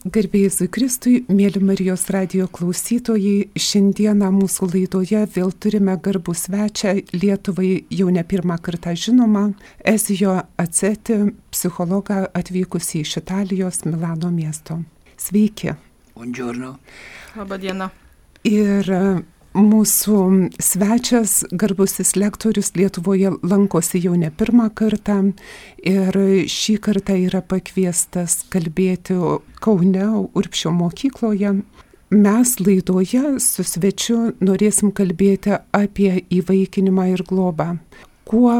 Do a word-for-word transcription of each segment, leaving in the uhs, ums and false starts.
Garbėjai Kristui, mėly Marijos radijo klausytojai, šiandieną mūsų laidoje vėl turime garbų svečią, Lietuvai jau ne pirmą kartą žinomą, Ezijo Aceti, psichologą atvykusį iš Italijos Milano miesto. Sveiki. Buongiorno. Labą dieną. Ir mūsų svečias, garbusis lektorius Lietuvoje lankosi jau ne pirmą kartą ir šį kartą yra pakviestas kalbėti Kaune, Urbšio mokykloje. Mes laidoje su svečiu norėsim kalbėti apie įvaikinimą ir globą. Kuo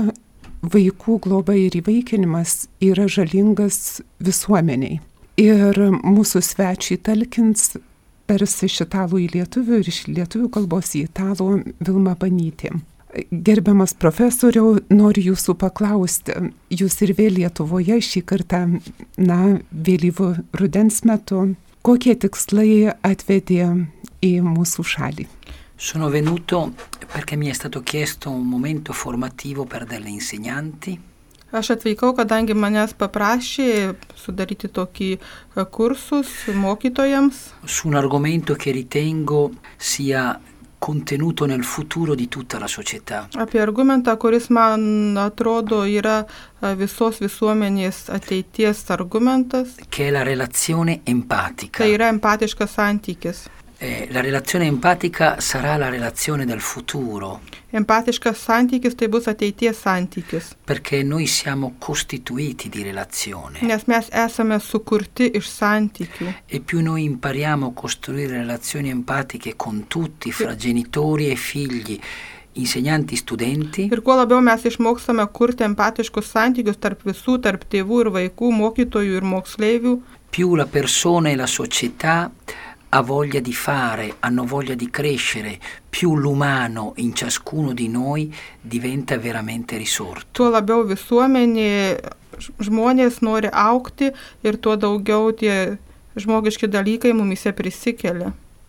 vaikų globa ir įvaikinimas yra žalingas visuomeniai. Ir mūsų svečiai talkins persi iš italų į lietuvių ir iš lietuvių kalbos į italų Vilma Banytė. Gerbiamas profesoriau, noriu jūsų paklausti, jūs ir vėl Lietuvoje šį kartą, na, vėlyvų rudens metu, kokie tikslai atvedė į mūsų šalį? Sono venuto perché mi è stato chiesto un momento formativo per delle insegnanti. Aš atvykau, kadangi manęs paprašė sudaryti tokį kursus mokytojams. Su un argomento che ritengo sia contenuto nel futuro di tutta la società. Apie argumentą, kuris man atrodo yra visos visuomenės ateities argumentas. Che è la relazione empatica. Tai yra empatiškas santykis. Eh, la relazione empatica sarà la relazione del futuro. Empatiškas santykis tai bus ateities santykis. Perché noi siamo costituiti di relazione. Nes mes esame sukurti iš santykių. E più noi impariamo a costruire relazioni empatiche con tutti, fra genitori e figli, insegnanti, studenti. Ir kuo labiau mes išmokstame kurti empatiškus santykius tarp visų, tarp tėvų ir vaikų, mokytojų ir moksleivių. Più la persona e la società ha voglia di fare, hanno voglia di crescere, più l'umano in ciascuno di noi diventa veramente risorto. Tuo labiau visuomenė, žmonės nori augti ir tuo daugiau tie žmogiški dalykai mumise prisikelia.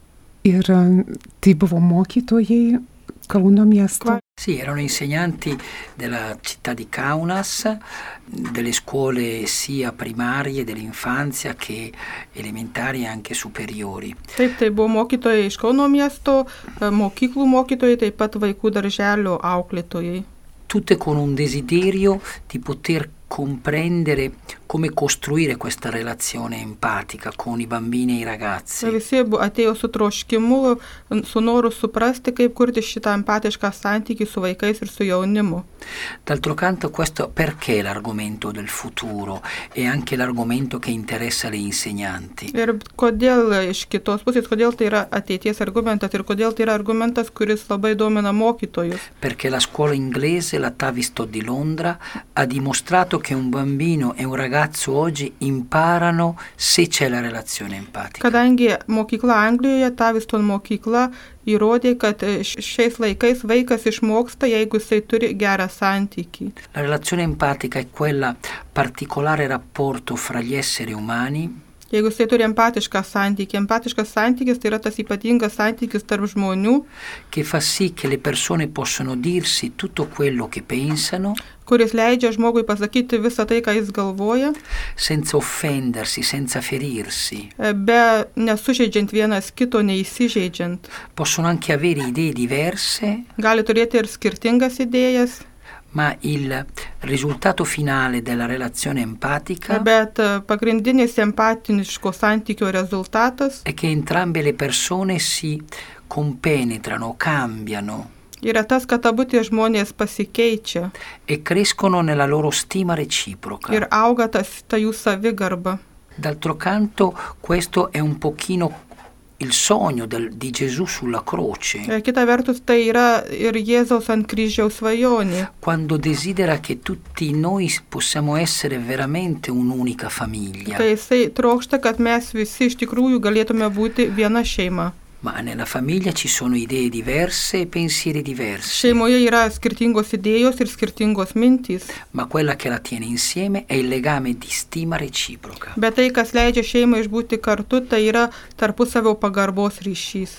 Ir tai buvo mokytojai Kauno miesto? Sì, erano insegnanti della città di Kaunas, delle scuole sia primarie dell'infanzia che elementari e anche superiori. Taip, tai buvo mokytojai iš Kauno miesto, mokyklų mokytojai, taip pat vaikų darželio auklėtojai. Tutte con un desiderio di poter comprendere come costruire questa relazione empatica con i bambini e i ragazzi. Visi atėjo su troškimu, su noru suprasti, kaip kurti šitą empatišką santykį su vaikais ir su jaunimu. D'altro canto, questo perché l'argomento del futuro è anche l'argomento che interessa le insegnanti. Ir kodėl iš kitos pusės, kodėl tai yra ateities argumentas ir kodėl tai yra argumentas, kuris labai domina mokytojus. Perché la scuola inglese, la Tavistock di Londra, ha dimostrato che un bambino e un ragazzo oggi imparano se c'è la relazione empatica. Kadangi mokykla Anglijoje, Tavistock mokykla, įrodė, kad šiais laikais vaikas išmoksta, jeigu jisai turi gerą santykį. La relazione empatica è quella particolare rapporto fra gli esseri umani. Jeigu jisai turi empatišką santykį, empatiškas santykis tai yra tas ypatingas santykis tarp žmonių, che fa sì che le persone possono dirsi tutto quello che pensano, kuris leidžia žmogui pasakyti visą tai, ką jis galvoja, senza offendersi, senza ferirsi. Be nesužeidžiant vienas kito, neįsižeidžiant. Possono anche avere idee diverse. Gali turėti ir skirtingas idėjas. Ma il risultato finale della relazione empatica Bet pagrindinis empatiniško santykio rezultatas è che entrambe le persone si compenetrano, cambiano. Yra tas, kad abu tie žmonės pasikeičia. E crescono nella loro stima reciproca. Ir auga tas, ta jų savigarba. D'altro canto, questo è un pochino il sogno del, di Gesù sulla croce. Kita vertus, tai yra ir Jėzaus ant kryžiaus svajonė. Quando desidera che tutti noi possiamo essere veramente un'unica famiglia. Tai jisai trokšta, kad mes visi iš tikrųjų galėtume būti viena šeima. Ma nella famiglia ci sono idee diverse e pensieri diversi. Šeimoje yra skirtingos idėjos ir skirtingos mintys. Ma quella che la tiene insieme è il legame di stima reciproca. Bet tai, kas leidžia šeimai išbūti kartu, tai yra tarpusavio pagarbos ryšys.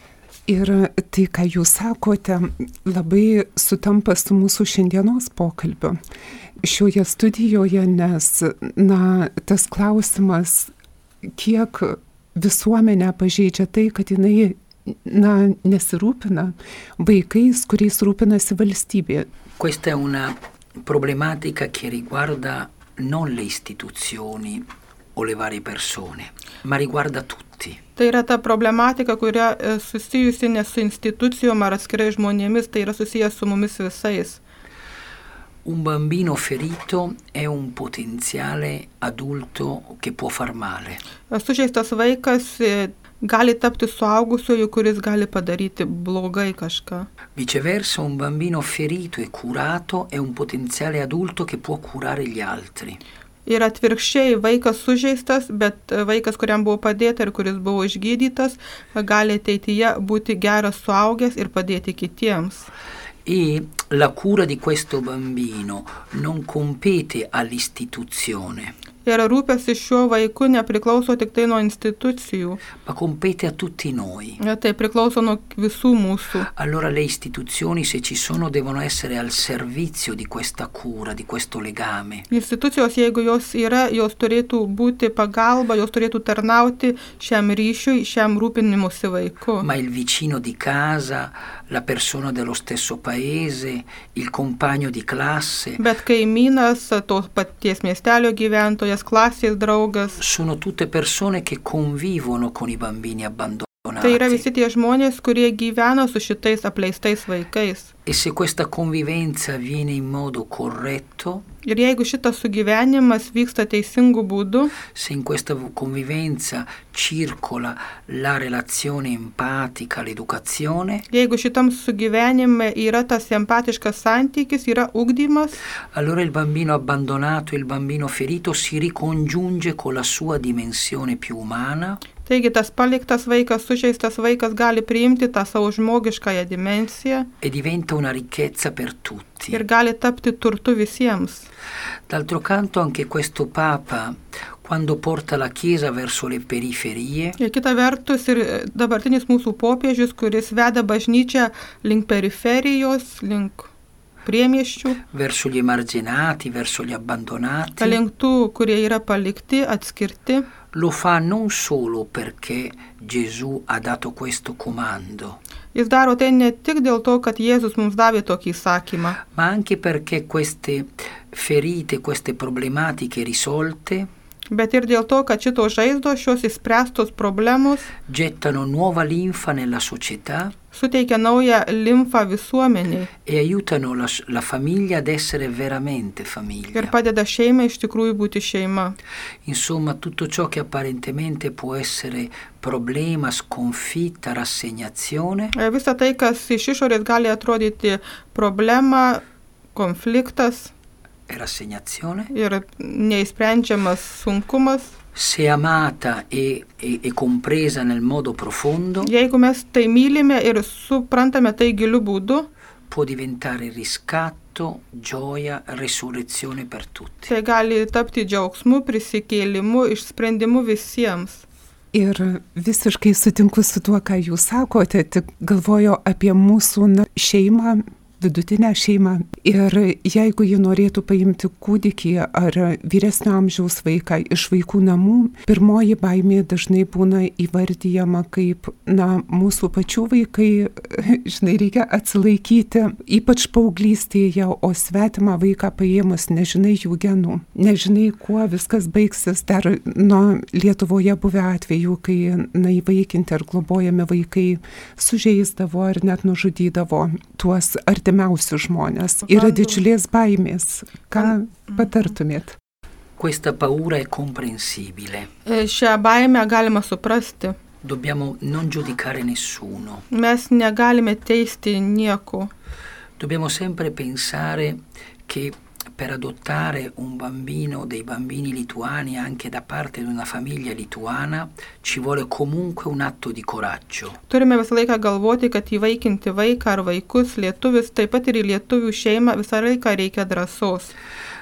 Ir tai, ką jūs sakote, labai sutampa su mūsų šiandienos pokalbiu šioje studijoje, nes, na, tas klausimas kiek visuomenę pažeidžia tai, kad jinai na, nesirūpina vaikais, kuriais rūpinasi valstybė. Questa è una problematica che riguarda non le istituzioni o le varie persone, ma riguarda tutti. Tai yra ta problematika, kuria susijusi ne su institucijom ar atskirai žmonėmis, tai yra susijęs su mumis visais. Un bambino ferito è un potenziale adulto che può far male. Sužeistas vaikas gali tapti suaugusiuoju, kuris gali padaryti blogai kažką. Viceversa, un bambino ferito e curato è un potenziale adulto che può curare gli altri. Ir atvirkščiai, vaikas sužeistas, bet vaikas, kuriam buvo padėta ir kuris buvo išgydytas, gali ateityje būti geras suaugęs ir padėti kitiems. E la cura di questo bambino non compete all'istituzione. Ir rūpestis šiuo vaiku nepriklauso tik tai nuo institucijų. Ma compete a tutti noi. Ja, tai priklauso nuo visų mūsų. Allora le istituzioni, se ci sono, devono essere al servizio di questa cura, di questo legame. Institucijos, jeigu jos yra, jos turėtų būti pagalba, jos turėtų tarnauti šiam ryšiui, šiam rūpinimusi vaiku. Ma il vicino di casa, la persona dello stesso paese, il compagno di classe. Bet kaimynas, to paties miestelio gyventojas, klasės draugas. Sono tutte persone che convivono con i bambini abbandonati. Tai yra visi tie žmonės, kurie gyvena su šitais apleistais vaikais. E se questa convivenza avviene in modo corretto, ir jeigu šitas sugyvenimas vyksta teisingu būdu, se in questa convivenza circola la relazione empatica, l'educazione, jeigu šitam sugyvenime yra tas empatiškas santykis, yra ugdymas, allora il bambino abbandonato, il bambino ferito si ricongiunge con la sua dimensione più umana. Taigi tas paliktas vaikas, sužeistas vaikas gali priimti tą savo žmogiškąją dimensiją e diventa una ricchezza per tutti. Ir gali tapti turtu visiems. D'altro canto anche questo Papa, quando porta la Chiesa verso le periferie, ir kita vertus ir dabartinis mūsų popiežius, kuris veda bažnyčią link periferijos, link priemiesčių, verso gli emarginati, verso gli abbandonati, link tų, kurie yra palikti, atskirti, lo fa non solo perché Gesù ha dato questo comando, jis daro tai ne tik dėl to, kad Jėzus mums davė tokį įsakymą, ma anche perché queste ferite, queste problematiche risolte, bet ir dėl to, kad šitos žaizdos, šios išspręstos problemos gettano nuova linfa nella società, suteikia naują limfą visuomeniai e aiutano la, la famiglia ad essere veramente famiglia. Ir padeda šeimai iš tikrųjų būti šeima. Insomma, tutto ciò che apparentemente può essere problema, sconfitta, rassegnazione, Visa tai, kas iš išorės gali atrodyti problema, konfliktas e rassegnazione, ir neįsprendžiamas sunkumas, se amata e, e, e compresa nel modo profondo, jeigu mes tai mylime ir suprantame tai giliu būdu, può diventare riscatto, gioia, resurrezione per tutti. tai gali tapti džiaugsmu, prisikėlimu, išsprendimu visiems. Ir visiškai sutinku su tuo, ką jūs sakote, tik galvoju apie mūsų na, šeimą, vidutinę šeimą. Ir jeigu ji norėtų paimti kūdikį ar vyresnio amžiaus vaiką iš vaikų namų, pirmoji baimė dažnai būna įvardyjama kaip, na, mūsų pačių vaikai, žinai, reikia atsilaikyti, ypač paauglystėje, o svetimą vaiką paėmus nežinai jų genų, nežinai, kuo viskas baigsis. Dar nuo Lietuvoje buvę atvejų, kai, na, įvaikinti ar globojami vaikai sužeisdavo ar net nužudydavo tuos artimiausius žmonės. Yra didžiulės baimės. Ką patartumėt? Questa paura è comprensibile. Šią baimę galima suprasti. Dobbiamo non giudicare nessuno. Mes negalime teisti nieko. Dobbiamo sempre pensare che per adottare un bambino, dei bambini lituani, anche da parte di una famiglia lituana, ci vuole comunque un atto di coraggio. Turime visą laiką galvoti, kad įvaikinti vaiką ar vaikus lietuvis, taip pat ir į lietuvių šeimą visą laiką reikia drąsos.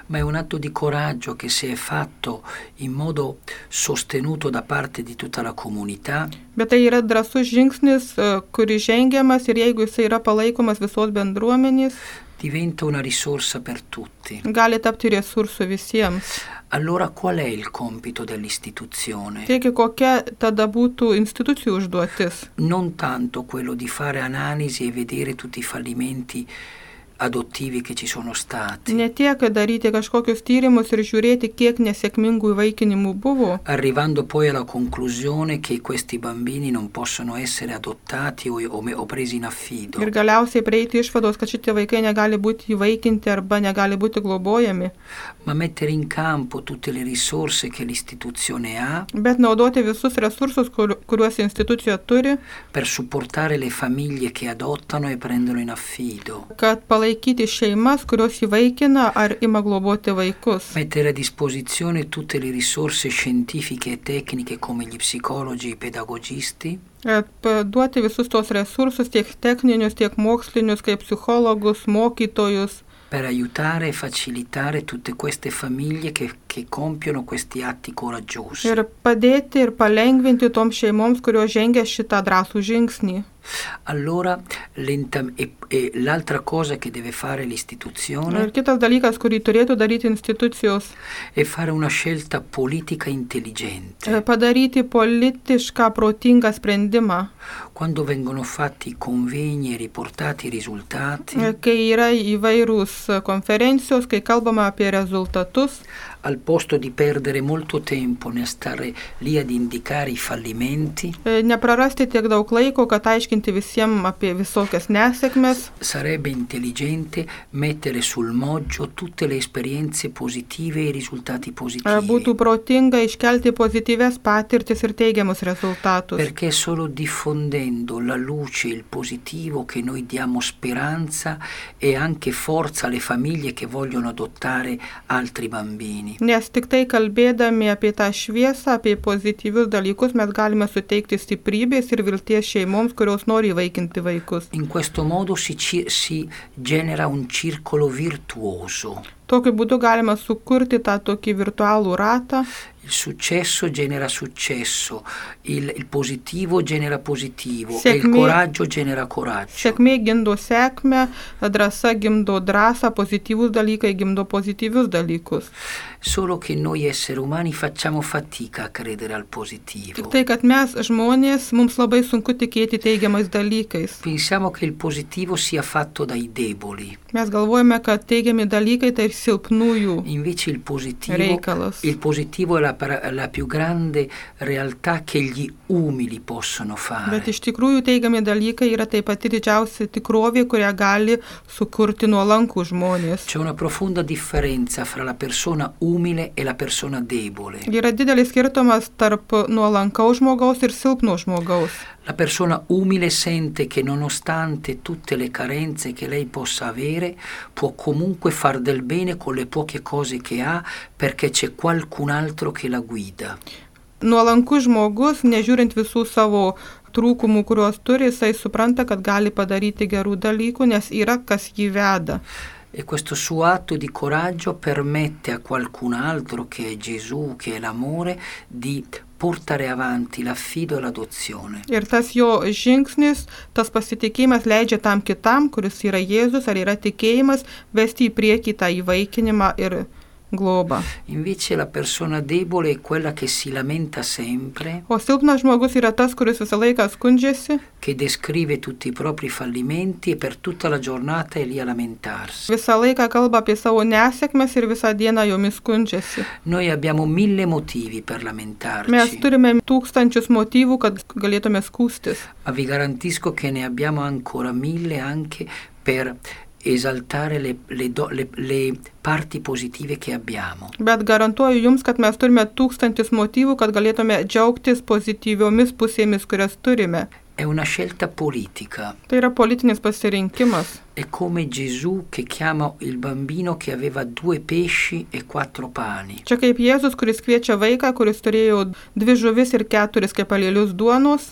ma è un atto di coraggio che se è fatto in modo sostenuto da parte di tutta la comunità. Bet tai yra drąsus žingsnis, kuris žengiamas ir jeigu jis yra palaikomas visos bendruomenės, diventa una risorsa per tutti. Gali tapti resursu visiems. Allora qual è il compito dell'istituzione? Taigi kokia tada būtų institucijų užduotis? Non tanto quello di fare analisi e vedere tutti i fallimenti adottivi che ci sono stati. Ne tiek daryti kažkokius tyrimus ir žiūrėti, kiek nesėkmingų įvaikinimų buvo. Arrivando poi alla conclusione che questi bambini non possono essere adottati o, o, o presi in affido. Ir galiausiai prieiti išvados, kad šitie vaikai negali būti įvaikinti arba negali būti globojami. Ma mettere in campo tutte le risorse che l'istituzione ha. Bet naudoti visus resursus, kur, kuriuos institucija turi. Per supportare le famiglie che adottano e prendono in affido. Kad palaikyti šeimas, kurios įvaikina ar ima globoti vaikus. Mettere a disposizione tutte le risorse scientifiche e tecniche come gli psicologi e i pedagogisti. Duoti visus tos resursus, tiek techninius, tiek mokslinius, kaip psichologus, mokytojus. Per aiutare e facilitare tutte queste famiglie che, che compiono questi atti coraggiosi. Ir padėti ir palengvinti toms šeimoms, kurios žengia šitą drąsų žingsnį. Allora, lenta, e, e l'altra cosa che deve fare l'istituzione ir kitas dalykas, kurį turėtų daryti institucijos, è fare una scelta politica intelligente. Padaryti politišką protingą sprendimą. Quando vengono fatti convegni e riportati i risultati, kai yra įvairūs konferencijos, kai kalbama apie rezultatus, al posto di perdere molto tempo nel stare lì ad indicare i fallimenti, neprarasti tiek daug laiko, kad aiškinti visiems apie visokias nesėkmes, sarebbe intelligente mettere sul moggio tutte le esperienze positive e i risultati positivi. Būtų protinga iškelti pozityvias patirtis ir teigiamus rezultatus. Perché solo diffondendo la luce, il positivo, che noi diamo speranza e anche forza alle famiglie che vogliono adottare altri bambini. Nes tik tai kalbėdami apie tą šviesą, apie pozityvius dalykus, mes galime suteikti stiprybės ir vilties šeimoms, kurios nori įvaikinti vaikus. In questo modo si, si genera un circolo virtuoso. Tokiu būdu galima sukurti tą tokį virtualų ratą. Il successo genera successo, il, il positivo genera positivo, Sėkmė, e il coraggio genera coraggio. Sėkmė gimdo sėkmę, drąsa gimdo drąsą, pozityvus dalykai gimdo pozityvius dalykus. Solo che noi esseri umani facciamo fatica a credere al positivo. Tik tai, kad mes žmonės, mums labai sunku tikėti teigiamais dalykais. Pensiamo che il positivo sia fatto dai deboli. Mes galvojame, kad teigiami dalykai tai ir silpnųjų Invece il positivo, reikalas. Il positivo è la, la più grande realtà che gli umili possono fare. Bet iš tikrųjų teigiami dalykai yra taip pat didžiausia tikrovė, kurią gali sukurti nuolankų žmonės. C'è una profonda differenza fra la persona umile e la persona debole. Yra didelis skirtumas tarp nuolankaus žmogaus ir silpno žmogaus. La persona umile sente che nonostante tutte le carenze che lei possa avere, può comunque far del bene con le poche cose che ha, perché c'è qualcun altro che la guida. Nuolankus žmogus, nežiūrint visų savo trūkumų, kuriuos turi, jisai supranta, kad gali padaryti gerų dalykų, nes yra kas jį veda. E questo suo atto di coraggio permette a qualcun altro, che è Gesù, che è l'amore, di portare avanti l'affido e l'adozione. Ir tas jo žingsnis, tas pasitikėjimas leidžia tam kitam, kuris yra Jėzus, ar yra tikėjimas, vesti į priekį tą įvaikinimą ir globą. Invece la persona debole è quella che si lamenta sempre, O silpnas žmogus yra tas, kuris visą laiką skundžiasi, che descrive tutti i propri fallimenti e per tutta la giornata è lì a lamentarsi. visą laiką kalba apie savo nesėkmes ir visą dieną jomis skundžiasi. Noi abbiamo mille motivi per Mes lamentarci, turime tūkstančius motyvų, kad galėtume skūstis. ma vi garantisco che ne abbiamo ancora mille anche per esaltare le, le, do, le, le parti positive che abbiamo. Bet garantuoju jums, kad mes turime tūkstantis motyvų, kad galėtume džiaugtis pozityviomis pusėmis, kurias turime. È una scelta politica. Tai yra politinis pasirinkimas. È come Gesù che chiama il bambino che aveva due pesci e quattro pani. Čia kaip Jėzus, kuris kviečia vaiką, kuris turėjo dvi žuvis ir keturis kepalėlius duonos.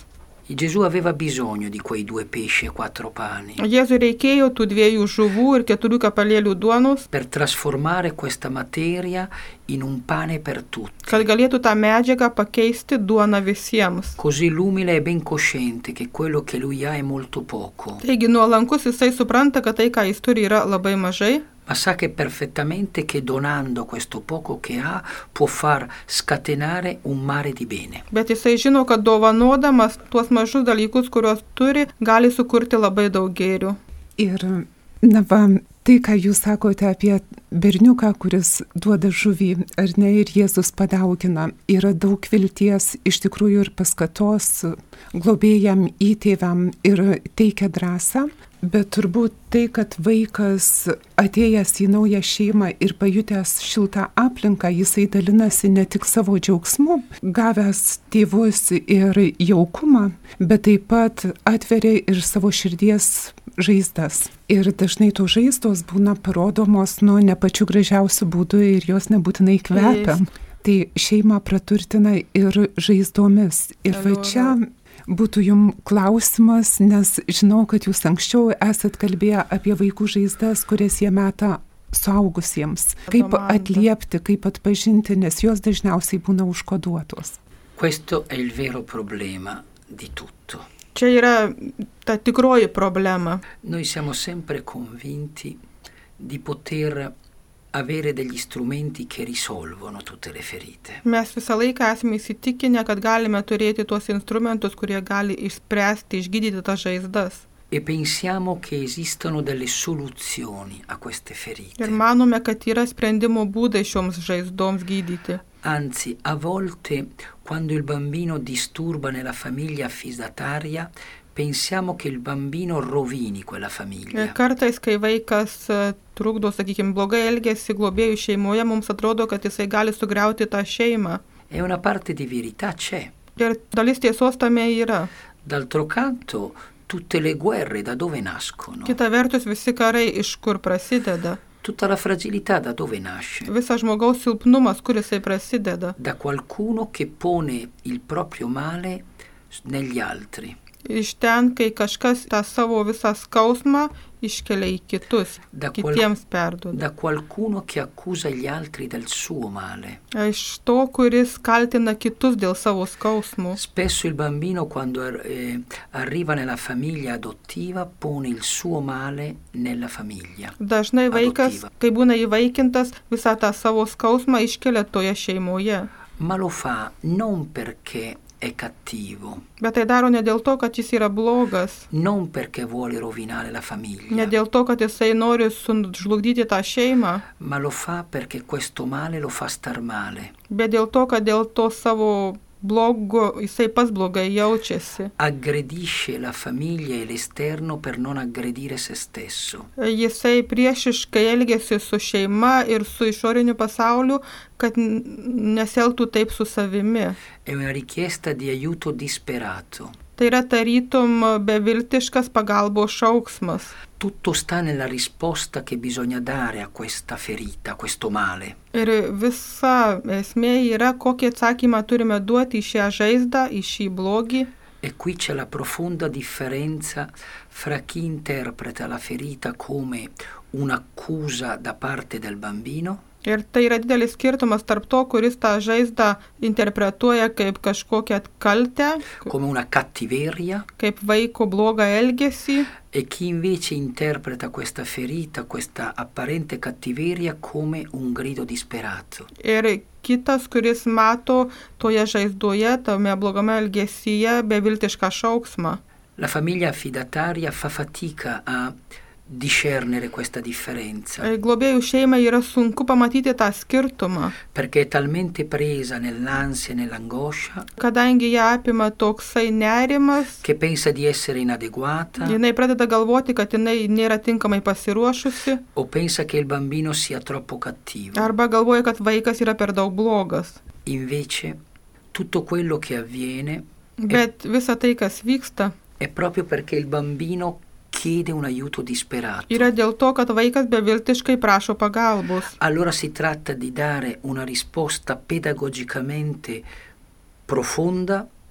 Gesù aveva bisogno di quei due pesci e quattro pani Jėzui reikėjo tų dviejų žuvų ir keturių kapalėlių duonos, per trasformare questa materia in un pane per tutti. kad galėtų tą medžiagą pakeisti duoną visiems. Così l'umile è ben cosciente che quello che lui ha è molto poco, Taigi nuolankus jisai supranta, kad tai, ką jis turi, yra labai mažai, ma sa che perfettamente che donando questo poco che ha può far scatenare un mare di bene. bet jisai žino, kad dovanodamas tuos mažus dalykus, kuriuos turi, gali sukurti labai daug gėrių. Ir, na va, tai, ką jūs sakote apie berniuką, kuris duoda žuvį, ar ne, ir Jėzus padaugina, yra daug vilties, iš tikrųjų ir paskatos globėjam, įtėviam ir teikia drąsą. Bet turbūt tai, kad vaikas atėjęs į naują šeimą ir pajutęs šiltą aplinką, jisai dalinasi ne tik savo džiaugsmu, gavęs tėvus ir jaukumą, bet taip pat atveria ir savo širdies žaizdas. Ir dažnai tos žaizdos būna parodomos, nu, ne pačiu gražiausiu būdu ir jos nebūtinai kvepia. Tai šeimą praturtina ir žaizdomis. Ir va čia būtų jums klausimas, nes žinau, kad jūs anksčiau esat kalbėję apie vaikų žaizdas, kurias jie meta suaugusiems. Kaip atliepti, kaip atpažinti, nes jos dažniausiai būna užkoduotos. Questo è il vero problema di tutto. Čia yra ta tikroji problema. Noi siamo sempre convinti di poter avere degli strumenti che risolvono tutte le ferite. Mes visą laiką esame įsitikinę, kad galime turėti tuos instrumentus, kurie gali išspręsti, išgydyti tas žaizdas. E pensiamo che esistano delle soluzioni a queste ferite. Ir manome, kad yra sprendimo būdai šioms žaizdoms gydyti. Anzi, a volte, quando il bambino disturba nella famiglia affidataria, pensiamo che il bambino rovini quella famiglia. Ir kartais, kai vaikas trukdo, sakykime, blogai elgesi globėjų šeimoje, mums atrodo, kad jisai gali sugriauti tą šeimą. E una parte di verità c'è. Ir dalis tiesos tame yra. D'altro canto, tutte le guerre da dove nascono? Kita vertus, visi karai iš kur prasideda. Tutta la fragilità da dove nasce? Visas žmogaus silpnumas, kur jisai prasideda. Da qualcuno che pone il proprio male negli altri. Iš ten, kai kažkas tą savo visą skausmą iškelia į kitus, da kitiems qual- perduoda. Da qualcuno che accusa gli altri del suo male. Iš to, kuris kaltina kitus dėl savo skausmų. Spesso il bambino, quando eh, arriva nella famiglia adottiva, pone il suo male nella famiglia. Dažnai vaikas, adottiva. kai būna įvaikintas, visą tą savo skausmą iškelia toje šeimoje. Ma lo fa non perché è cattivo, Bet tai daro ne dėl to, kad jis yra blogas, non perché vuole rovinare la ne famiglia, dėl to, kad jisai nori sužlugdyti tą šeimą, ma lo fa perché questo male lo fa star male. bet dėl to, kad dėl to savo blogo jisai pas blogai jaučiasi. Aggredisce la famiglia e l'esterno per non aggredire se stesso. Jisai priešiškai elgesi su šeima ir su išoriniu pasauliu, kad n- nesielgtų taip su savimi. È una richiesta di aiuto disperato. Tai yra tarytum beviltiškas pagalbos šauksmas. Tutto sta nella risposta che bisogna dare a questa ferita, a questo male. Ir visa esmė yra, kokį atsakymą turime duoti į šią žaizdą, į šį blogį. E qui c'è la profonda differenza fra chi interpreta la ferita come un'accusa da parte del bambino Ir tai yra didelis skirtumas tarp to, kuris tą žaizdą interpretuoja kaip kažkokią kaltę, come una cattiveria kaip vaiko blogą elgesį, e chi invece interpreta questa ferita, questa apparente cattiveria come un grido disperato. ir kitas, kuris mato toje žaizdoje, tame blogame elgesyje beviltišką šauksmą. La famiglia affidataria fa fatica a discernere questa differenza Globėjų šeimai yra sunku pamatyti tą skirtumą, perché è talmente presa nell'ansia e nell'angoscia kadangi ją apima toksai nerimas, che pensa di essere inadeguata jinai pradeda galvoti, kad jinai nėra tinkamai pasiruošusi, o pensa che il bambino sia troppo cattivo. arba galvoja, kad vaikas yra per daug blogas. Invece tutto quello che avviene Bet visa tai, kas vyksta, è proprio perché il bambino chiede un aiuto disperato. yra dėl to, kad vaikas beviltiškai prašo pagalbos. Allora si tratta di dare una risposta pedagogicamente profonda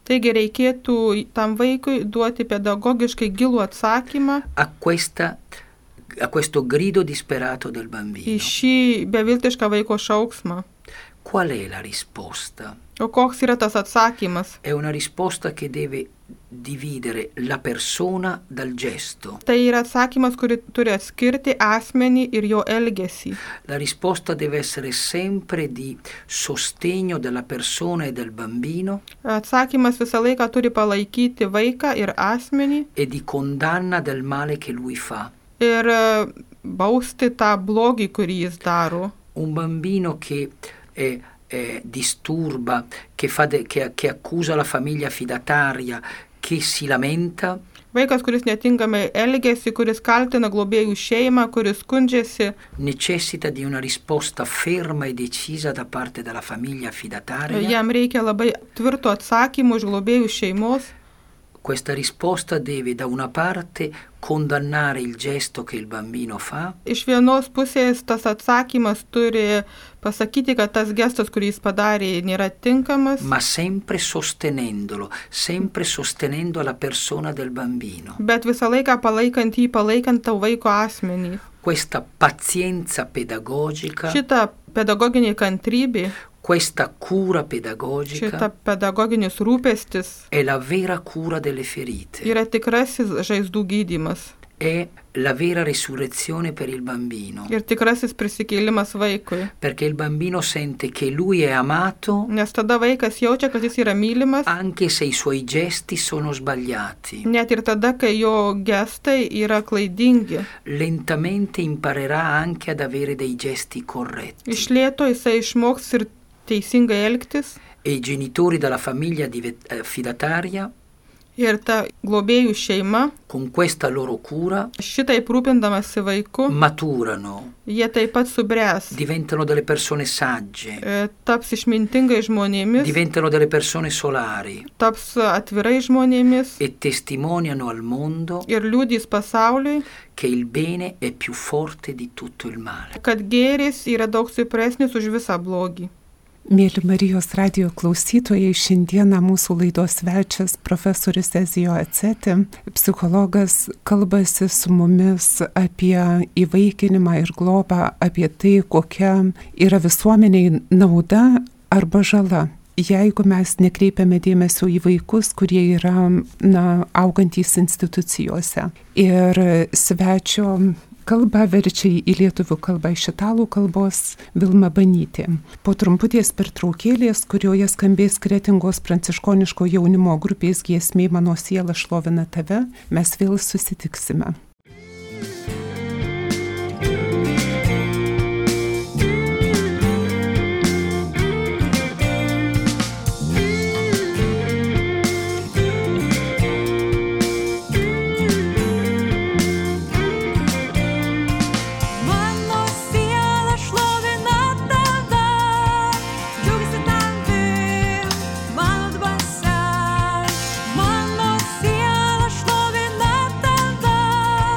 Taigi reikėtų tam vaikui duoti pedagogiškai gilų atsakymą a, questa, a questo grido disperato del bambino. į šį beviltišką vaiko šauksmą. Qual è la risposta? O koks yra tas atsakymas? È una risposta che deve dividere la persona dal gesto. Tai yra atsakymas, kurį turi atskirti asmenį ir jo elgesį. La risposta deve essere sempre di sostegno della persona e del bambino Atsakymas visą laiką turi palaikyti vaiką ir asmenį e di condanna del male che lui fa. ir e, bausti tą blogį, kurį jis daro. Un bambino che eh, eh, disturba, che, fa de- che, che accusa la famiglia fidataria, che si lamenta, Vaikas, kuris netinkamai elgesi, kuris kaltina globėjų šeimą, kuris skundžiasi, necessita di una risposta ferma e decisa da parte della famiglia fidataria. jam reikia labai tvirto atsakymų iš globėjų šeimos. Questa risposta deve da una parte condannare il gesto che il bambino fa, Iš vienos pusės tas atsakymas turi pasakyti, kad tas gestas, kurį jis padarė, nėra tinkamas, ma sempre sostenendolo, sempre sostenendo la persona del bambino. bet visą laiką palaikant jį, palaikant tau vaiko asmenį. Questa pazienza pedagogica, Šita pedagoginė kantrybė, questa cura pedagogica šita pedagoginis rūpestis è la vera cura delle ferite, yra tikrasis žaizdų gydymas è la vera risurrezione per il bambino, ir tikrasis prisikėlimas vaikui. perché il bambino sente che lui è amato Nes tada vaikas jaučia, kad jis yra mylimas, anche se i suoi gesti sono sbagliati. net ir tada, kai jo gestai yra klaidingi. Lentamente imparerà anche ad avere dei gesti corretti. Iš lėto jisai išmoks ir teisingai elgtis E i genitori della famiglia dive- eh, fidataria, ir ta globėjų šeima, con questa loro cura, šitaip rūpindamasi vaiku, maturano, jie taip pat subręs, diventano delle persone sagge, e, taps išmintingai žmonėmis, diventano delle persone solari taps atvirai žmonėmis e testimoniano al mondo ir liudys pasauliui, che il bene è più forte di tutto il male. kad gėris yra daug stipresnis už visą blogį. Mėly Marijos radijo klausytojai, šiandieną mūsų laidos svečias profesorius Ezijo Eceti, psichologas, kalbasi su mumis apie įvaikinimą ir globą, apie tai, kokia yra visuomeniai nauda arba žala, jeigu mes nekreipiame dėmesio į vaikus, kurie yra, na, augantys institucijose. Ir svečio kalbą verčia į lietuvių kalbą iš italų kalbos Vilma Banytė. Po trumputės pertraukėlės, kurioje skambės Kretingos pranciškoniško jaunimo grupės giesmė Mano siela šlovina tave, mes vėl susitiksime. Mano siela šlovina tave.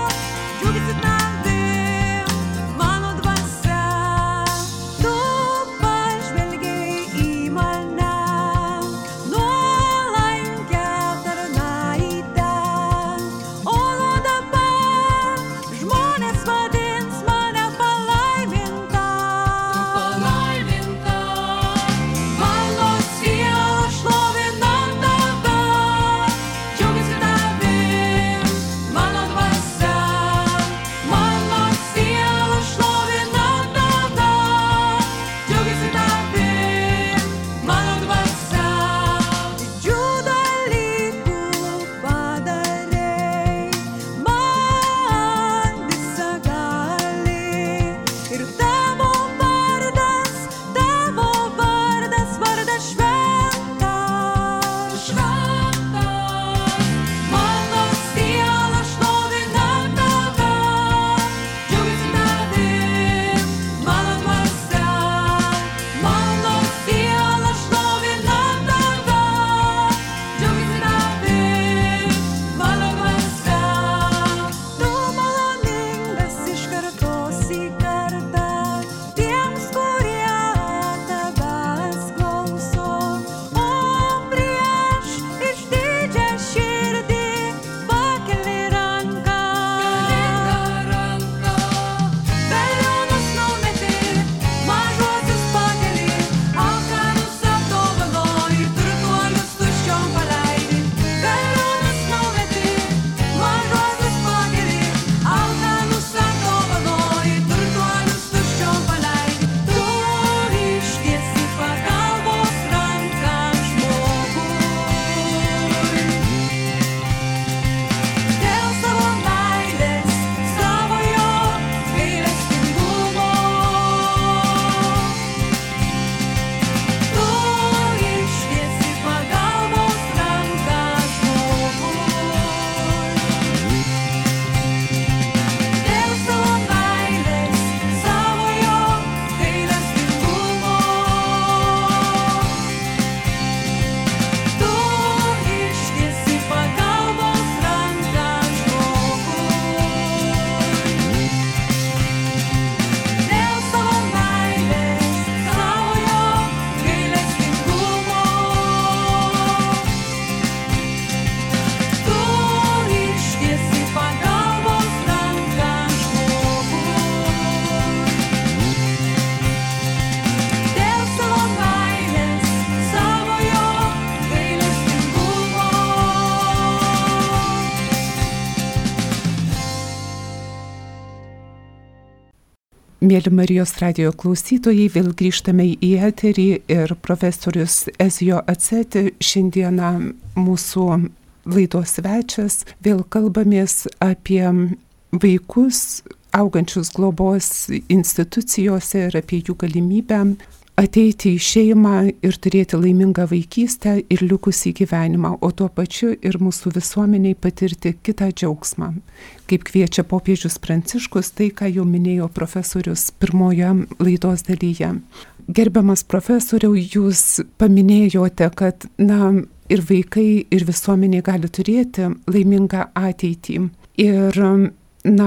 Mėly Marijos radijo klausytojai, vėl grįžtame į eterį ir profesorius Ezijo Aceti, šiandieną mūsų laidos svečias, vėl kalbamės apie vaikus augančius globos institucijose ir apie jų galimybę ateiti į šeimą ir turėti laimingą vaikystę ir likusį gyvenimą, o tuo pačiu ir mūsų visuomeniai patirti kitą džiaugsmą. Kaip kviečia popiežius Pranciškus, tai, ką jau minėjo profesorius pirmoje laidos dalyje. Gerbiamas profesoriau, jūs paminėjote, kad na, ir vaikai, ir visuomeniai gali turėti laimingą ateitį. Ir na,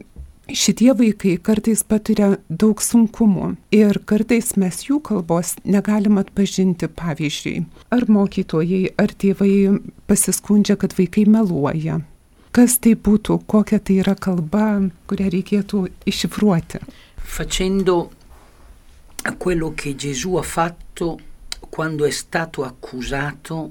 šitie vaikai kartais patiria daug sunkumų ir kartais mes jų kalbos negalim atpažinti. Pavyzdžiui, ar mokytojai, ar tėvai pasiskundžia, kad vaikai meluoja. Kas tai būtų, kokia tai yra kalba, kurią reikėtų iššifruoti? Facendo quello che Gesù ha fatto quando è stato accusato.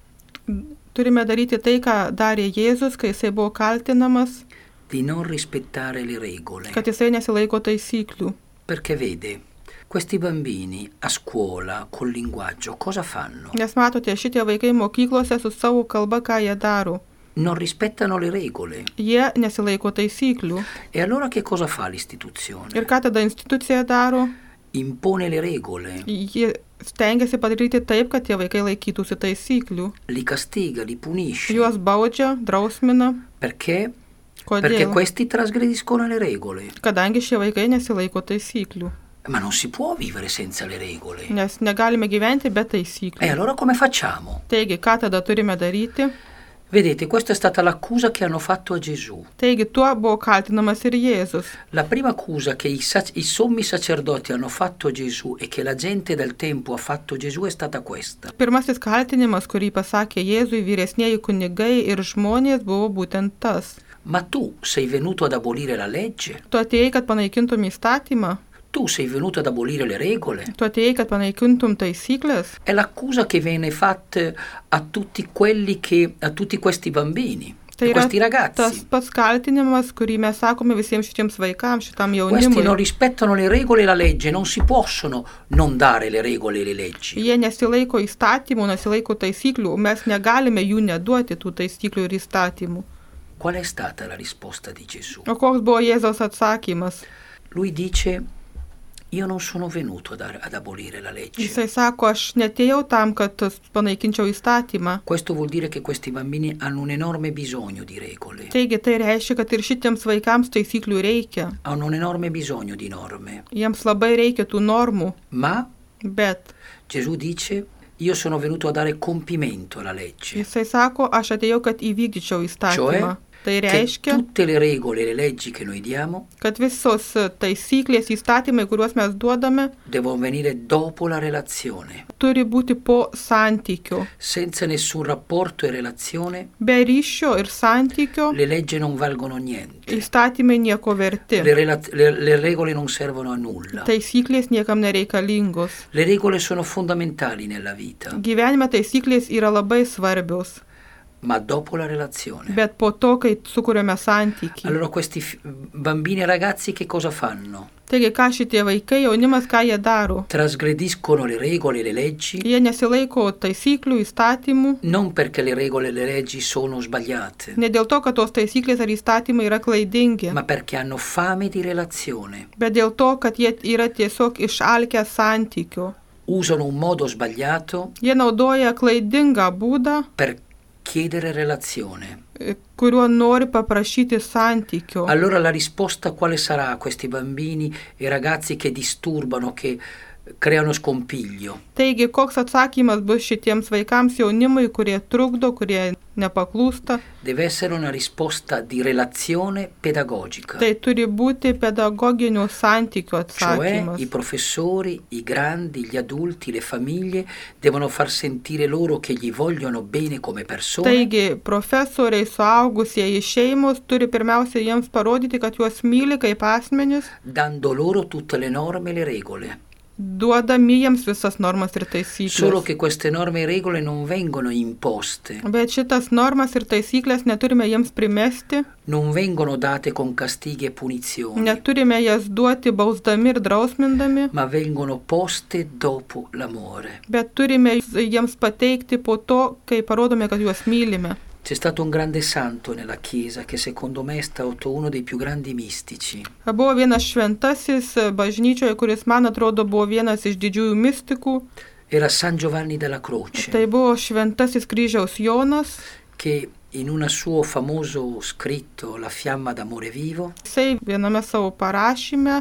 Turime daryti tai, ką darė Jėzus, kai jisai buvo kaltinamas, di non rispettare le regole. Kad jisai nesilaiko taisyklių. Perché vede, questi bambini a scuola col linguaggio cosa fanno? Nes matote, šitie vaikai mokyklose su savo kalba, ką jie daro. Non rispettano le regole. Jie nesilaiko taisyklių. E allora che cosa fa l'istituzione? Ir ką tada institucija daro? Impone le regole. Jie stengiasi padaryti taip, kad tie vaikai laikytųsi taisyklių. Li castiga, li punisce. Juos baudžia, drausmina. Perché? Kodėl? Perché questi trasgrediscono le regole. Kadangi šie vaikai nesilaiko taisyklių. Ma non si può vivere senza le regole. Nes negalime gyventi be taisyklių. E allora come facciamo? Taigi, ką tada turime daryti? Vedete, questa è stata l'accusa che hanno fatto a Gesù. Taigi, tuo buvo kaltinamas ir Jėzus. La prima accusa che i, sac- i sommi sacerdoti hanno fatto a Gesù e che la gente del tempo ha fatto a Gesù è stata questa. Pirmasis kaltinimas, kurį pasakė Jėzui vyresnieji kunigai ir žmonės, buvo būtent tas. Ma tu sei venuto ad abolire la legge? Tu atėjai, kad panaikintum įstatymą? Tu sei venuto ad abolire le regole? Tu atėjai, kad panaikintum taisyklės? È l'accusa che viene fatta a tutti quelli che, a tutti questi bambini, Tai a questi ragazzi. Tas pats kaltinimas, kurį mes sakome visiems šitiems vaikams, šitam Questi jaunimui. non rispettano le regole e la legge, non si possono non dare le regole e le leggi. Jie nesilaiko įstatymų, nesilaiko taisyklių, mes negalime jų neduoti tų taisyklių ir įstatymų. Qual è stata la risposta di Gesù? O koks buvo Jėzaus atsakymas? Lui dice: io non sono venuto ad, ad abolire la legge. Jisai sako, aš netėjau tam, kad panaikinčiau įstatymą. Questo vuol dire che questi bambini hanno un enorme bisogno di regole. Taigi tai reiškia, kad ir šitiems vaikams taisyklių reikia. Hanno un enorme bisogno di norme. Jiems labai reikia tų normų. Ma Bet Gesù dice: io sono venuto a dare compimento alla legge. jisai sako, aš atėjau, kad įvykdyčiau įstatymą. Tai Che reiškia, tutte le regole e le leggi che noi diamo kad visos taisyklės, įstatymai, kuriuos mes duodame, devono venire dopo la relazione. turi būti po santykių. Senza nessun rapporto e relazione, Be ryšio ir santykio le leggi non valgono niente. įstatymai nieko verti. Le, rela- le- le regole non servono a nulla. Taisyklės niekam nereikalingos. Le regole sono fondamentali nella vita, Gyvenime taisyklės yra labai svarbios, ma dopo la relazione. bet po to, kai sukūrėme santykį. Allora questi f- bambini e ragazzi che cosa fanno? Taigi, ką šitie vaikai, jaunimas, ką jie daro? Trasgrediscono le regole e le leggi Jie nesilaiko taisyklių, įstatymų, non perché le regole e le leggi sono sbagliate, ne dėl to, kad tos taisyklės ar įstatymai yra klaidingi, ma perché hanno fame di relazione. bet dėl to, kad jie yra tiesiog išalkę santykių. Usano un modo sbagliato Jie naudoja klaidingą būdą, per chiedere relazione. kuriuo nori paprašyti santykio. Allora la risposta quale sarà a questi bambini e ragazzi che disturbano, che creano scompiglio? Taigi, koks atsakymas bus šitiems vaikams, jaunimui, kurie trukdo, kurie nepaklūsta? Deve essere una risposta di relazione pedagogica. Tai turi būti pedagoginių santykių Cioè atsakymas. i professori, i grandi, gli adulti, le famiglie devono far sentire loro che gli vogliono bene come persone. Taigi, profesoriai, suaugusieji, šeimos turi pirmiausia jiems parodyti, kad juos myli kaip asmenis, dando loro tutte le norme e le regole. duodami jiems visas normas ir taisyklės. Solo che queste norme e regole non vengono imposte. Bet šitas normas ir taisyklės neturime jiems primesti. Non vengono date con castighi e punizioni. Neturime jas duoti bausdami ir drausmindami. Ma vengono poste dopo l'amore. Bet turime jiems pateikti po to, kai parodome, kad juos mylime. C'è stato un grande santo nella Chiesa che secondo me è stato uno dei più grandi mistici. Buvo vienas šventasis bažnyčioje, kuris man atrodo buvo vienas iš didžiųjų mistikų. Era San Giovanni della Croce. Tai buvo šventasis kryžiaus Jonas. Che in un suo famoso scritto La fiamma d'amore vivo. Jisai viename savo parašyme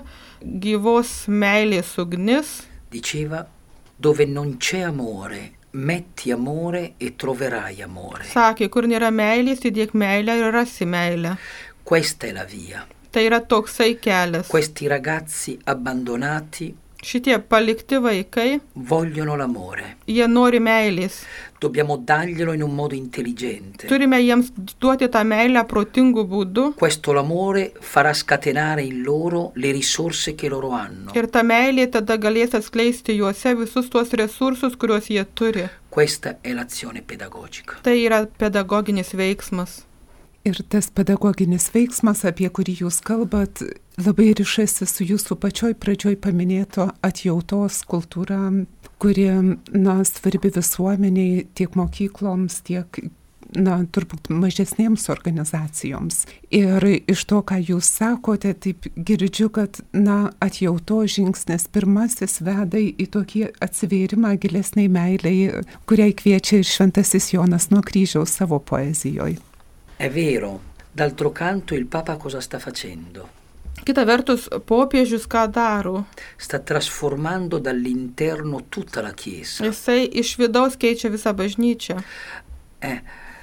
gyvos meilės ugnis. Diceva, dove non c'è amore, metti amore e troverai amore. Sakė, kur nėra meilės, įdėk meilę ir rasi meilę. Questa è la via. Tai yra toksai kelias. Questi ragazzi abbandonati Šitie palikti vaikai vogliono l'amore. Jie nori meilės. Dobbiamo darglielo in un modo intelligente. Turime jiems duoti tą meilę protingų būdų. Questo l'amore farà scatenare in loro le risorse che loro hanno. Ir ta meilė tada galės atskleisti juose visus tuos resursus, kuriuos jie turi. Questa è l'azione pedagogica. Tai yra pedagoginis veiksmas. Ir tas pedagoginis veiksmas, apie kurį jūs kalbat, labai rišasi su jūsų pačioj pradžioj paminėto atjautos kultūra, kuri, na, svarbi visuomeniai, tiek mokykloms, tiek, na, turbūt mažesnėms organizacijoms. Ir iš to, ką jūs sakote, taip girdžiu, kad, na, atjautos žingsnis pirmasis veda į tokį atsivėrimą gilesniai meiliai, kuriai kviečia ir šventasis Jonas nuo kryžiaus savo poezijoje. È vero, d'altro canto il Papa cosa sta facendo? Kita vertus, popiežius ką daro? Sta trasformando dall'interno tutta la Chiesa. Jisai iš vidaus keičia visą bažnyčią. Eh,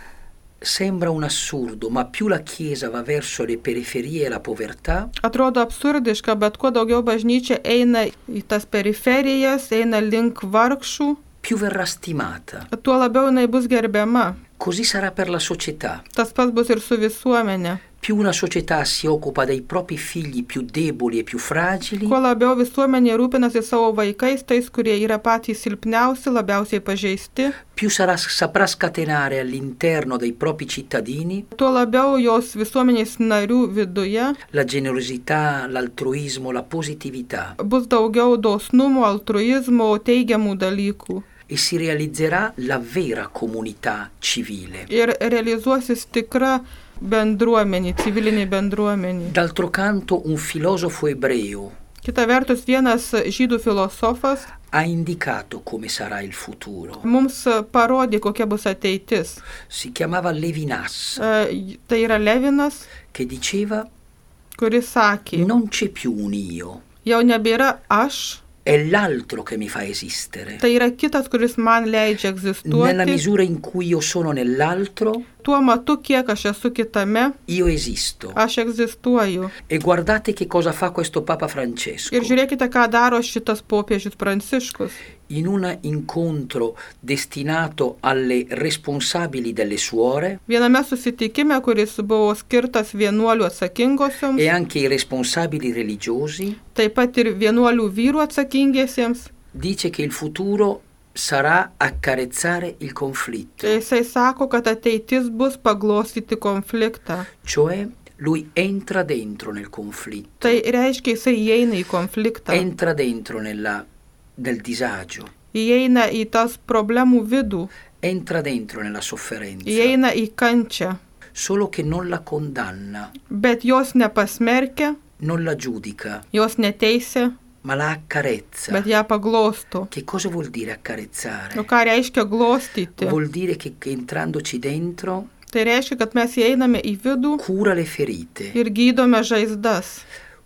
sembra un assurdo, ma più la Chiesa va verso le periferie e la povertà, Atrodo absurdiška, bet kuo daugiau bažnyčia eina į tas periferijas, eina link vargšų, più verrà stimata. tuo labiau jinai bus gerbiama. Così sarà per la società. Tas pats bus ir su visuomenė. Più una società si occupa dei propri figli più deboli e più fragili, Kuo labiau visuomenė rūpinasi savo vaikais, tais, kurie yra patys silpniausi, labiausiai pažeisti, più sarà, saprà scatenare all'interno dei propri cittadini tuo labiau jos visuomenės narių viduje la generosità, l'altruismo, la positività bus daugiau dosnumo, altruizmo, teigiamų dalykų. e si realizzerà la vera comunità civile. Ir realizuosis tikra bendruomenė, civilinė bendruomenė. D'altro canto, un filosofo ebreo Kita vertus, vienas žydų filosofas ha indicato come sarà il futuro. mums parodė, kokia bus ateitis. Si chiamava Levinas, E, Tai yra Levinas, che diceva kuris sakė, non c'è più un io, jau nebėra aš, è l'altro che mi fa esistere. tai yra kitas, kuris man leidžia Nella egzistuoti. misura in cui io sono nell'altro, Tuo matu, kiek aš esu kitame, io esisto. aš egzistuoju. E guardate che cosa fa questo Papa Francesco. Ir žiūrėkite, ką daro šitas popiežius Pranciškus. In un incontro destinato alle responsabili delle suore Viename susitikime, kuris buvo skirtas vienuolių atsakingosioms, e anche ai responsabili religiosi, taip pat ir vienuolių vyrų atsakingiesiems, dice che il futuro sarà accarezzare il conflitto. jisai sako, kad ateitis bus paglostyti konfliktą. Cioè, lui entra dentro nel conflitto, Tai reiškia, jisai įeina į konfliktą, entra dentro nella, nel disagio, įeina į tas problemų vidų, entra dentro nella sofferenza, įeina į kančią, solo che non la condanna, bet jos nepasmerkia, non la giudica, jos neteisia, ma la accarezza. bet ją paglosto. Che cosa vuol dire accarezzare? O ką reiškia glostyti? Vuol dire che, che entrandoci dentro Tai reiškia, kad mes įeiname į vidų cura le ferite, ir gydome žaizdas,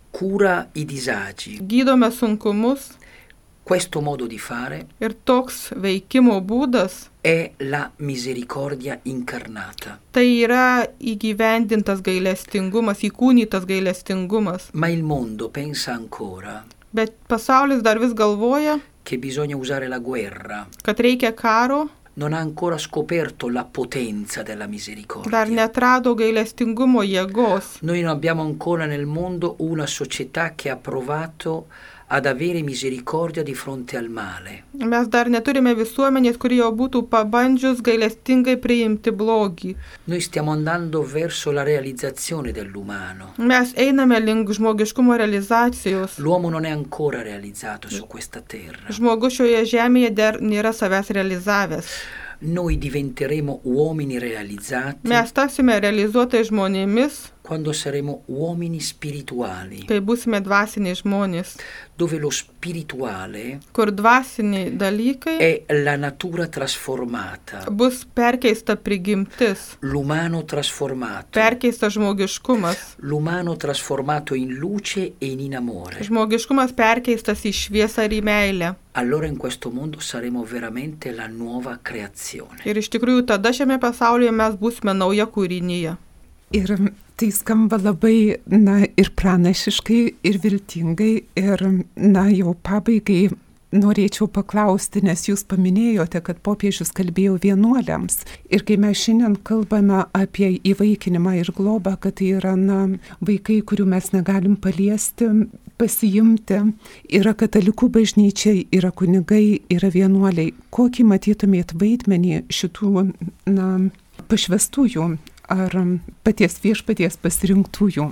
cura i disagi. gydome sunkumus. Questo modo di fare Ir toks veikimo būdas è la misericordia incarnata. tai yra įgyvendintas gailestingumas, įkūnytas gailestingumas. Ma il mondo pensa ancora Bet pasaulis dar vis galvoja, che bisogna usare la guerra. kad reikia karo, Non ha ancora scoperto la potenza della misericordia. dar netrado gailestingumo jėgos. Noi non abbiamo ancora nel mondo una società che ha provato ad avere misericordia di fronte al male. Mes dar neturime visuomenės, kuri jau būtų pabandžius gailestingai priimti blogį. Noi stiamo andando verso la realizzazione dell'umano. Mes einame link žmogiškumo realizacijos. L'uomo non è ancora realizzato su questa terra. Žmogus šioje žemėje dar nėra savęs realizavęs. Noi diventeremo uomini realizzati Mes tapsime realizuotais žmonėmis, quando saremo uomini spirituali, kai būsime dvasiniai žmonės, dove lo spirituale kur dvasiniai dalykai è la natura trasformata, bus perkeista prigimtis, l'umano trasformato, perkeista žmogiškumas, l'umano trasformato in luce e in amore. žmogiškumas perkeistas į šviesą ir į meilę. Allora in questo mondo saremo veramente la nuova creazione. Ir iš tikrųjų tada šiame pasaulyje mes būsime nauja kūrinyje. Ir tai skamba labai, na, ir pranašiškai, ir viltingai, ir, na, jau pabaigai norėčiau paklausti, nes jūs paminėjote, kad popiežius kalbėjo vienuoliams. Ir kai mes šiandien kalbame apie įvaikinimą ir globą, kad tai yra, na, vaikai, kurių mes negalim paliesti, pasiimti, yra katalikų bažnyčiai, yra kunigai, yra vienuoliai. Kokį matytumėt vaidmenį šitų, na, pašvestųjų ar paties viešpaties pasirinktųjų?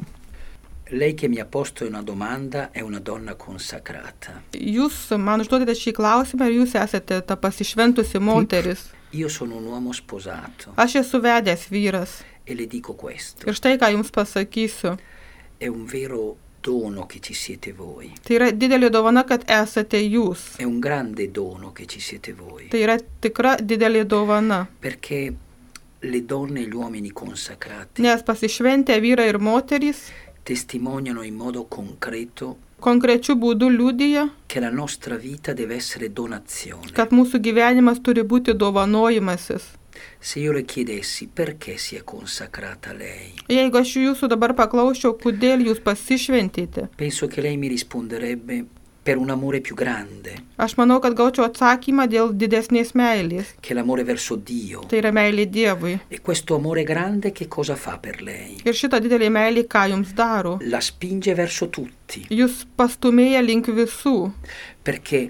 Lei che mi ha posto una domanda è una donna consacrata. Jūs man užduodate šį klausimą ir jūs esate ta pasišventusi moteris. Io sono un uomo sposato Aš esu vedęs vyras. e le dico questo. Ir štai ką jums pasakysiu. È un vero dono che ci siete voi. Tai yra didelė dovana, kad esate jūs. È un grande dono che ci siete voi. Tai yra tikra didelė dovana. Perché le donne e gli uomini consacrati Nes pasišventę vyrai ir moterys testimoniano in modo concreto konkrečių būdų liudija, che la nostra vita deve essere donazione. kad mūsų gyvenimas turi būti dovanojimasis. Se io le chiedessi perché si è consacrata lei, Jeigu aš jūsų dabar paklausčiau, kodėl jūs pasišventėte, penso che lei mi risponderebbe per un amore più grande, aš manau, kad gaučiau atsakymą dėl didesnės meilės. che è l'amore verso Dio. Tai yra meilė Dievui. E questo amore grande che cosa fa per lei? Ir šitą didelį meilį ką jums daro? La spinge verso tutti, Jūs pastumėja link visų, perché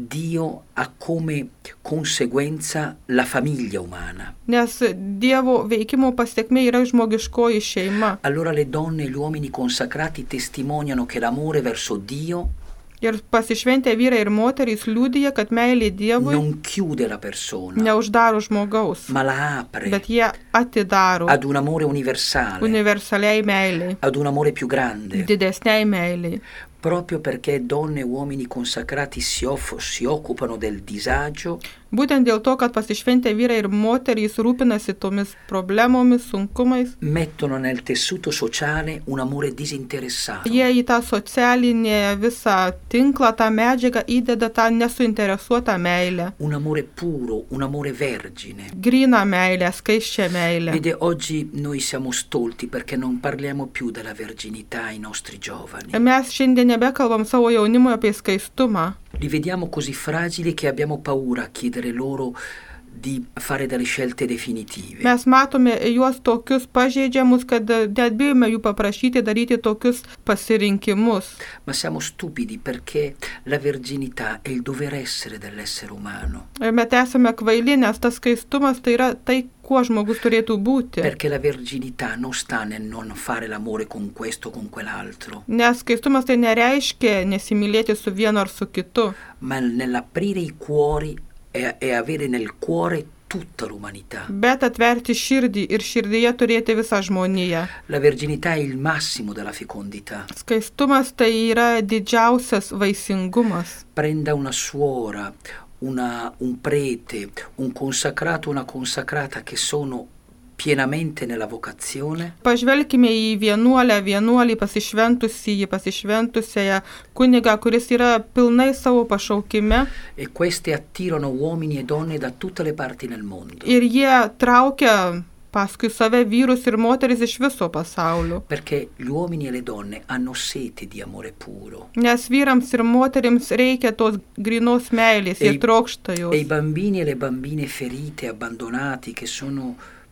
Dio ha come conseguenza la famiglia umana. nes Dievo veikimo pasiekmė yra žmogiškoji šeima. Allora le donne e gli uomini consacrati testimoniano che l'amore verso Dio Ir pasišventę vyrai ir moterys liudija, kad meilė Dievui non chiude la persona, neuždaro žmogaus, ma la apre bet jie atidaro ad un amore universale, universaliai meiliai, ad un amore più grande, didesniai meiliai. proprio perché donne e uomini consacrati si, off- si occupano del disagio, Būtent dėl to, kad pasišventę vyrai ir moterys rūpinasi tomis problemomis, sunkumais, mettono nel tessuto sociale un amore disinteressato, jie į tą socialinę visą tinklą, tą medžiagą įdeda tą nesuinteresuotą meilę. un amore puro, un amore vergine. Gryną meilę, skaisčią meilę. Vede, oggi noi siamo stolti perché non parliamo più della verginità ai nostri giovani. Mes šiandien nebekalbam savo jaunimui apie skaistumą. Li vediamo così fragili che abbiamo paura a chiedere loro di fare delle scelte definitive. Mes matome juos tokius pažeidžiamus, kad net bijome jų paprašyti daryti tokius pasirinkimus. Ma siamo stupidi perché la verginità è il dover essere dell'essere umano. Ir mes esame kvaili, nes tas skaistumas tai yra tai, kuo žmogus turėtų būti. Perché la verginità non sta nel non fare l'amore con questo o con quell'altro, Nes skaistumas tai nereiškia nesimylėti su vienu ar su kitu, ma nell'aprire i cuori e, e avere nel cuore tutta l'umanità. bet atverti širdį ir širdyje turėti visą žmoniją. La verginità è il massimo della fecondità. Skaistumas tai yra didžiausias vaisingumas. Prenda una suora, una, un prete, un consacrato, una consacrata che sono pienamente nella vocazione, Pažvelkime į vienuolę, vienuolį pasišventusį, pasišventusiąją kunigą, kuris yra pilnai savo pašaukime e queste attirano uomini e donne da tutte le parti nel mondo, ir jie traukia paskui save vyrus ir moteris iš viso pasaulio. perché gli uomini e le donne hanno sete di amore puro. Nes vyrams ir moterims reikia tos grynos meilės, E jie i- trokšta E i jos. bambini e le bambine ferite, abbandonati, che sono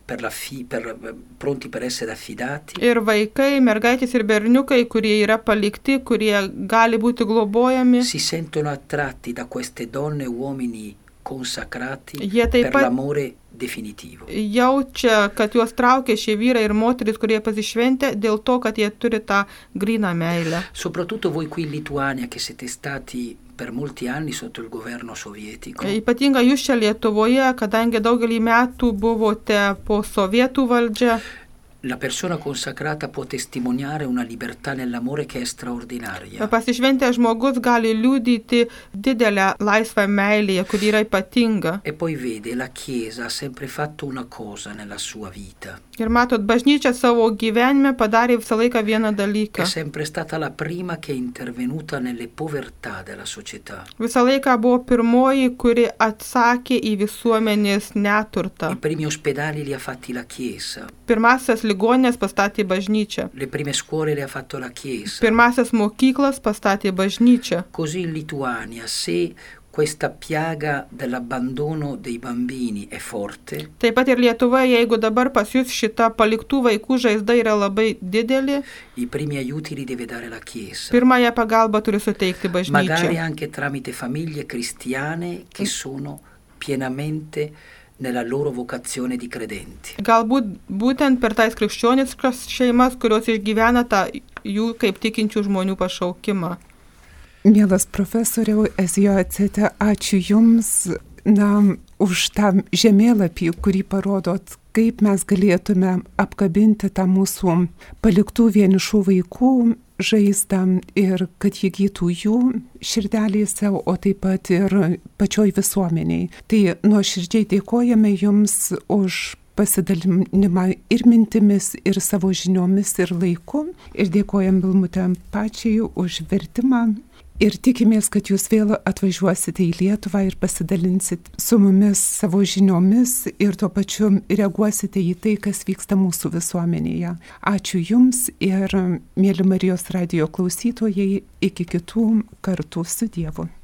per la fi, per, pronti per essere affidati. Ir vaikai, mergaitės ir berniukai, kurie yra palikti, kurie gali būti globojami. Si sentono attratti da queste donne e uomini consacrati Jie taip per pat l'amore definitivo. jaučia, kad juos traukia šie vyrai ir moteris, kurie pasišventė dėl to, kad jie turi tą gryną meilę. Soprattutto voi qui in Lituania che siete stati per molti anni sotto il governo sovietico. Ypatinga jūs čia Lietuvoje, kadangi daugelį metų buvote po sovietų valdžia. La persona consacrata può testimoniare una libertà nell'amore che è straordinaria. Pasišventęs žmogus gali liudyti didelę laisvą meilę, kuri yra ypatinga. E poi vede, la Chiesa ha sempre fatto una cosa nella sua vita. Ir matot, bažnyčia savo gyvenime padarė visą laiką vieną dalyką. È sempre stata la prima che è intervenuta nelle povertà della società. Visą laiką buvo pirmoji, kuri atsakė į visuomenės neturtą. I primi ospedali li ha fatti la Chiesa. Pirmasias ligoninės pastatė bažnyčia. Le prime scuole le ha fatto la Chiesa. Pirmasias mokyklas pastatė bažnyčia. Così in Lituania, se questa piaga dell'abbandono dei bambini è forte, Taip pat ir Lietuvoje, jeigu dabar pas jūs šita paliktų vaikų žaizda yra labai didelė, i primi aiuti li deve dare la Chiesa. pirmąją pagalbą turi suteikti Magari bažnyčia. anche tramite famiglie cristiane che sono pienamente nella loro vocazione di credenti. Galbūt būtent per tais krikščioniškas šeimas, kurios išgyvena tą jų kaip tikinčių žmonių pašaukimą. Mielas profesoriau Ezijoacete, ačiū Jums na, už tą žemėlapį, kurį parodot, kaip mes galėtume apkabinti tą mūsų paliktų vienišų vaikų žaizdą ir kad jie gytų jų širdelėse, o taip pat ir pačioj visuomeniai. Tai nuoširdžiai dėkojame Jums už pasidalinimą ir mintimis, ir savo žiniomis, ir laiku. Ir dėkojam Vilmute pačiai už vertimą. Ir tikimės, kad jūs vėl atvažiuosite į Lietuvą ir pasidalinsit su mumis savo žiniomis ir tuo pačiu reaguosite į tai, kas vyksta mūsų visuomenėje. Ačiū Jums ir, mėly Marijos radijo klausytojai, iki kitų kartų su Dievu.